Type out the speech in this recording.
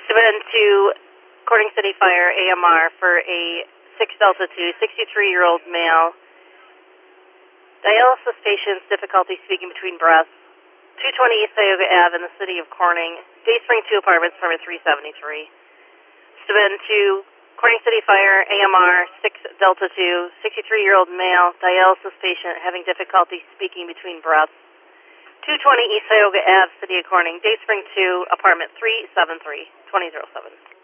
Submitted to Corning City Fire AMR for a 6 Delta 2, 63-year-old male. Dialysis patient's difficulty speaking between breaths. 220 East Tioga Ave in the city of Corning. Dayspring 2 Apartments, permit 373. Submitted to Corning City Fire AMR 6 Delta 2, 63-year-old male, dialysis patient having difficulty speaking between breaths. 220 East Tioga Ave, City of Corning. Dayspring 2 Apartment 373, 2007.